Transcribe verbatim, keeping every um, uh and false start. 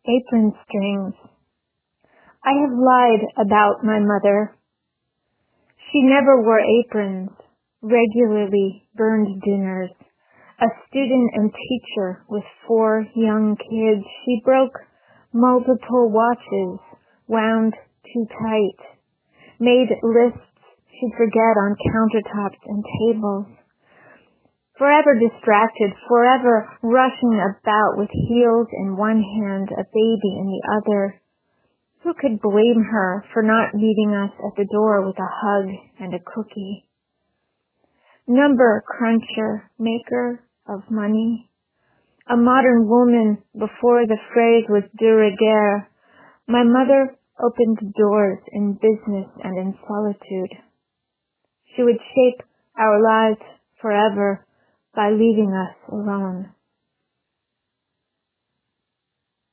Apron strings. I have lied about my mother. She never wore aprons, regularly burned dinners. A student and teacher with four young kids, she broke multiple watches, wound too tight, made lists she'd forget on countertops and tables. Forever distracted, forever rushing about with heels in one hand, a baby in the other. Who could blame her for not meeting us at the door with a hug and a cookie? Number cruncher, maker of money. A modern woman before the phrase was de rigueur. My mother opened doors in business and in solitude. She would shape our lives forever by leaving us alone.